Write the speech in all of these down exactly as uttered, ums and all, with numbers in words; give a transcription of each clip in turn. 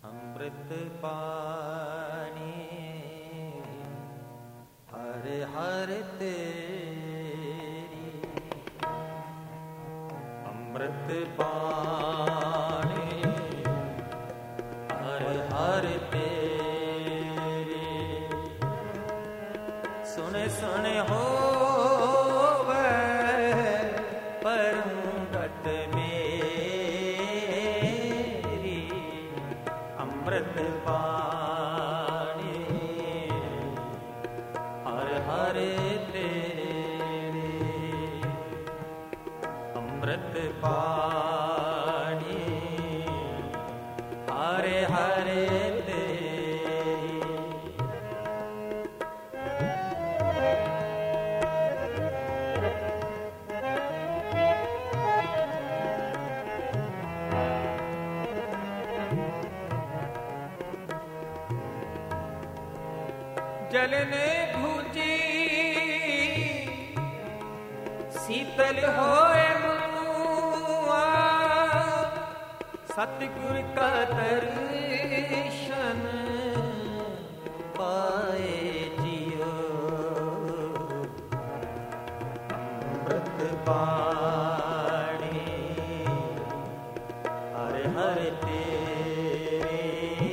अमृत पानी हर हर तेरी, अमृत पानी हर हर तेरी। सुने सुने हो परम घट मेरी, अमृत पानी हर हर तेरे, अमृत पानी हर हर जलने भूजी शीतल होए मुआ, सतगुर का दर्शन पाए जियो, अमृत पानी हर हर तेरे,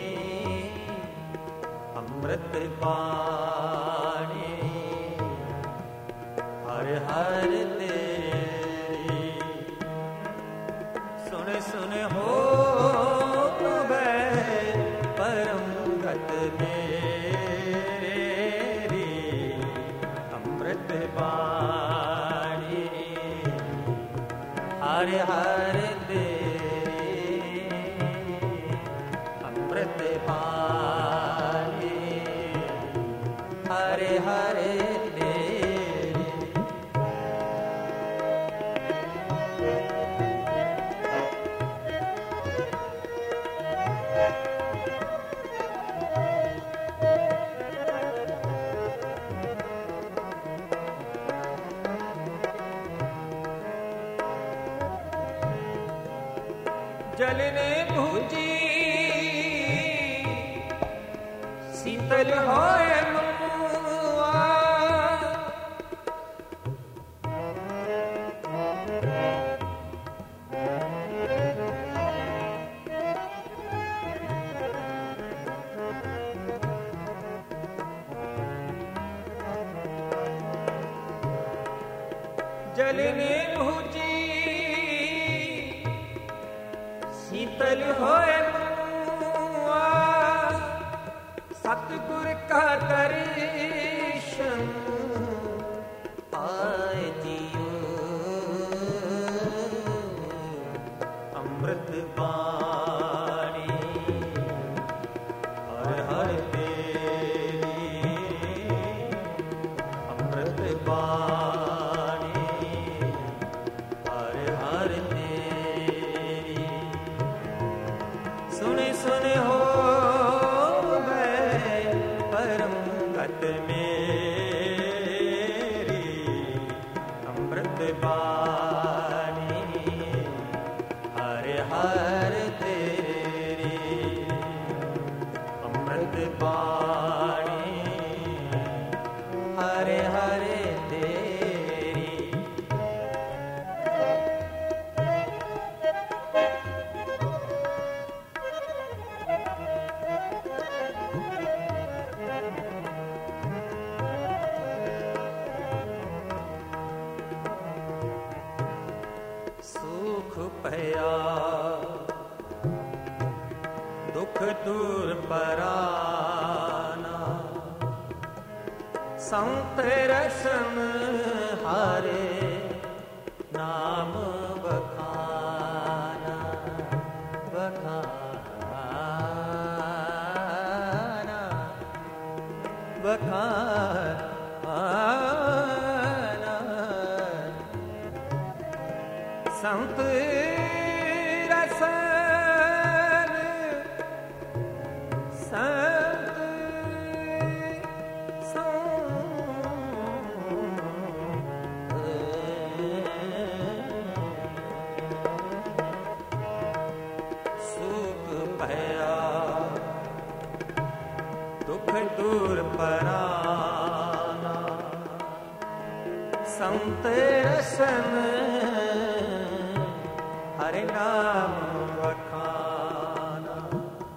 अमृत पानी हर हर तेरी। सुन सुन हो परम घट मेरी, अमृत पानी हर हर तेरी, अमृत पानी हरे हरे तेरे। जलने भूजी शीतल होए जलने भूजी शीतल होए मुआ, सतगुर का दर्शन आए जियो, अमृत पानी हर हर तेरी, अमृत पानी हर हर तेरी। सुने सुने हो परम घट मेरी, अमृत पानी हर हर तेरी, अमृत पानी हर हर तेरी। सुख पया दुख दूर पराना, संत रसन हारे नाम बखाना, बखाना बखाना। संत रसन संत सुख भया दुख दूर पराना, संत रसन हरि नाम वखाना।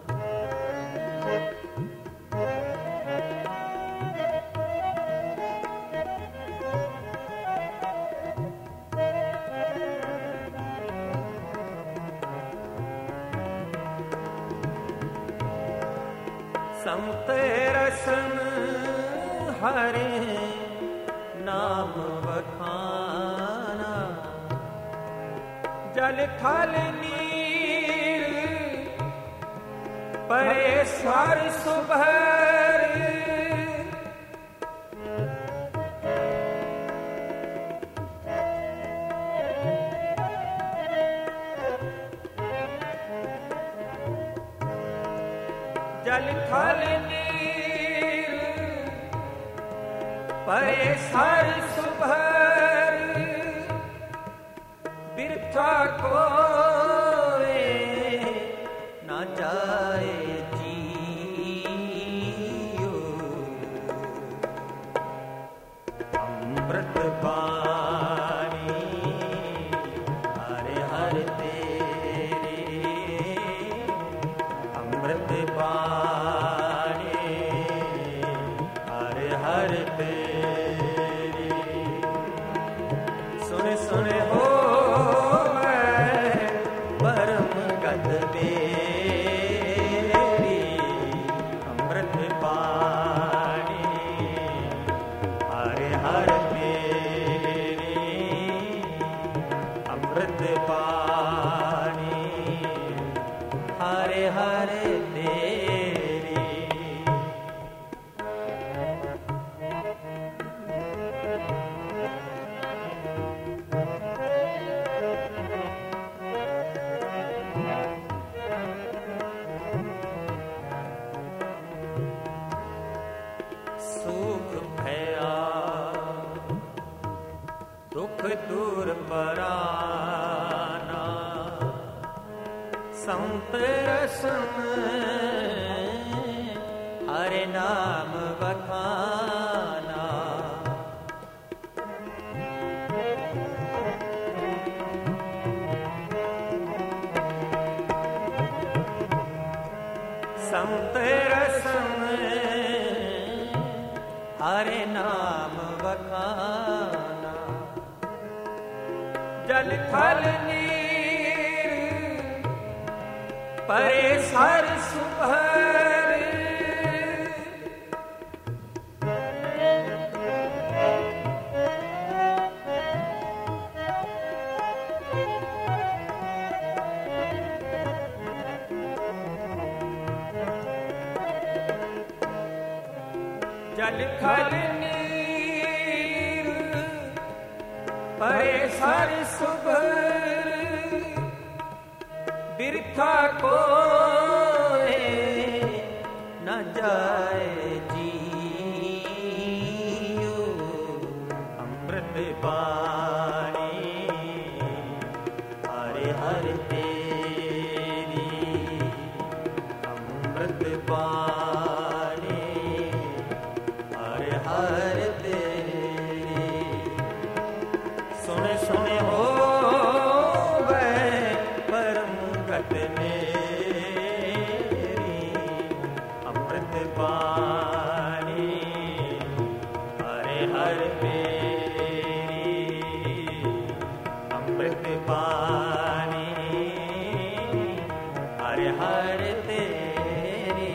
संत रसन हरे नाम वखाना, जल थल नीर परे स्वर सुभर, जल थल नीर परे स्वर सुभर, बिरथा कोए ना जाए जियो, अमृत बाणी हरे हर तेरे, अमृत बाणी हरे हर तेरे। सुन सुन हो परम गत बेरी, अमृत बाणी हरे हर तेरी, अमृत बाणी हरे हर तेरी। सुख भया दुख दूर पराना, संत रसन हरे नाम वखाना। संत रसन हरे नाम वखाना, जल थल नीर परे सर सुभर, जल थल नीर परे सर सुभर, बिरथा कोए न जाए जियो, अमृत बाणी हरे हर तेरी, अमृत बाणी हरे हर तेरी। सुन सुन हो परम गत मेरी, अमृत बाणी हरे हर तेरी, अमृत बाणी हरे हर तेरी।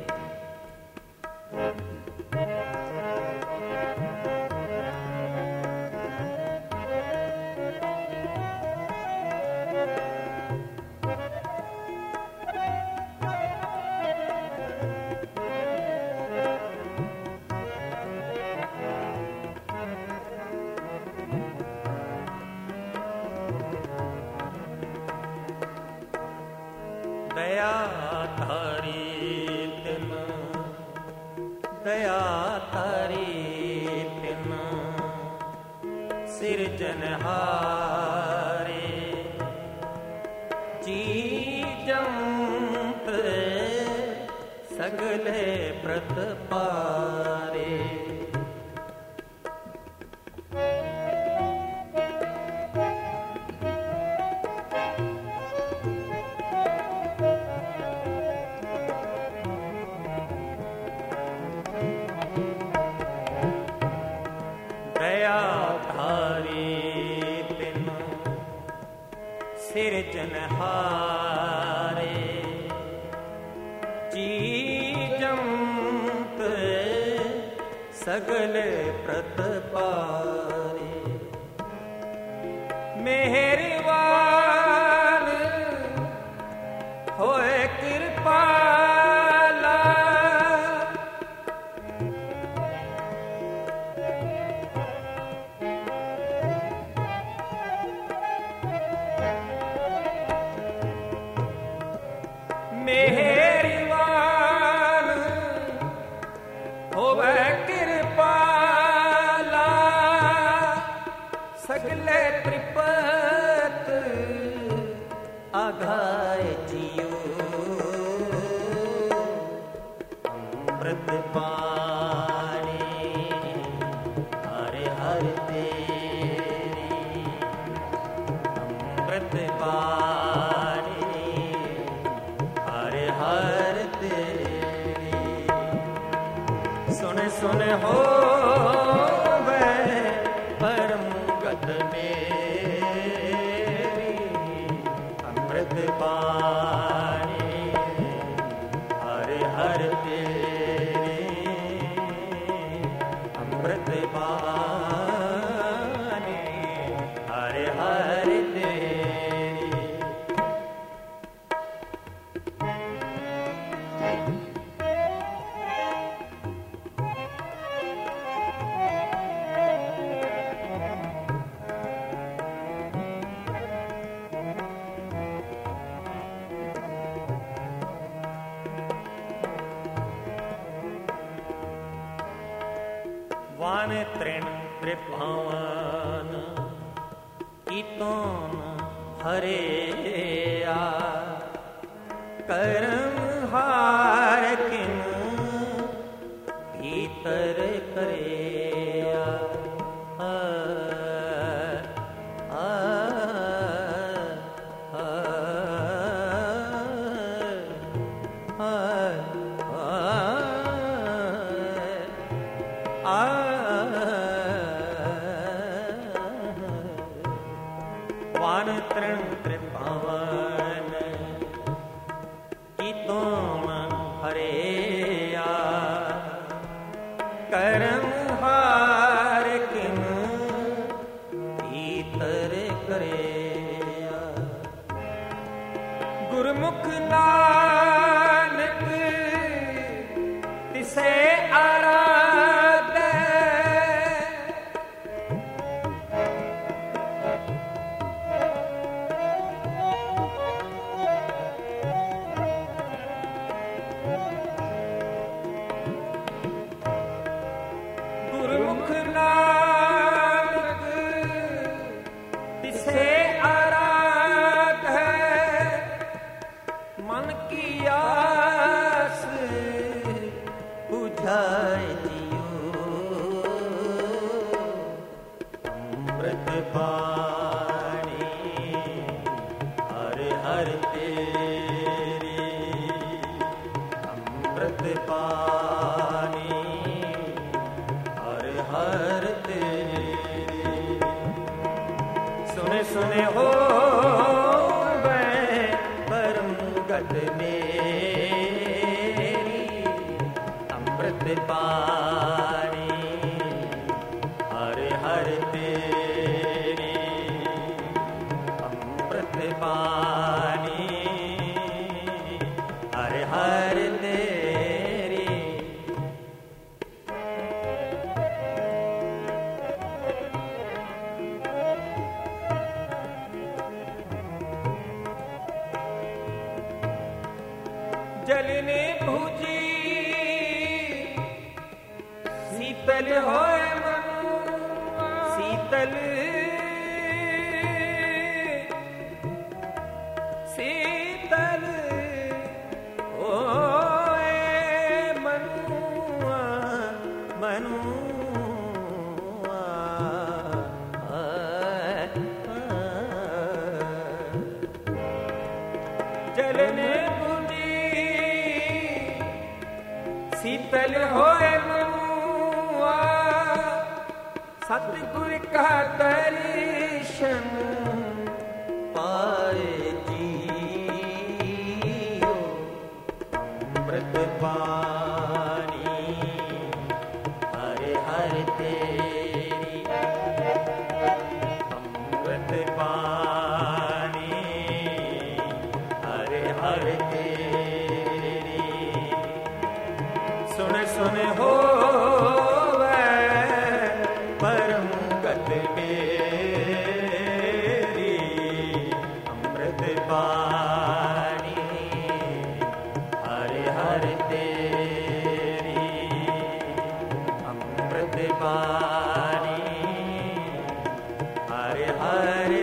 दया तारी तिन, दया तारी तिन, सिरजनहारे जी जंत सगले प्रतपारे। दयाधारी तिन सिरजनहारे, चीजंत सगले प्रतपारे। मेहरबान होए कृपाला, मेहरबान होवे कृपाला, सगले त्रिपत आघाय जियो। अमृत पानी हरे हर तेरी, अमृत पानी हरे हर तेरी। सुन सुन हो वे परम गत मेरी, अमृत पानी हरे हर तेरी, अमृत पानी हरे हर तेरी। वान तृण त्रिभावन कीतोन हरे आ, करम हार किन भीतर करे आ। आ, आ, आ, आ, वान तृण त्रिभावन कीतोन हरे आ, करम हार किन भीतर करे आ। गुरमुख नानक तिसे आराधे, गुरमुख नानक तिसे आराधे, मन की आस बुझाए जियो। अमृत पानी हरे हर तेरी, अमृत पानी हरे हर तेरी। सुने सुने हो वे परम गत मेरी, अमृत पानी हरे हर तेरी, अमृत पानी हरे हर तेरी। जलने भुजी शीतल होए मन, शीतल शीतल होए शीतल होए मनुआ सतगुर का दर्शन पाए जियो अमृत पानी हरे हर तेरी अमृत पानी हरे हर तेरी सुन सुन हो परम गत मेरी अमृत पानी हरे हर तेरी अमृत पानी हरे हरे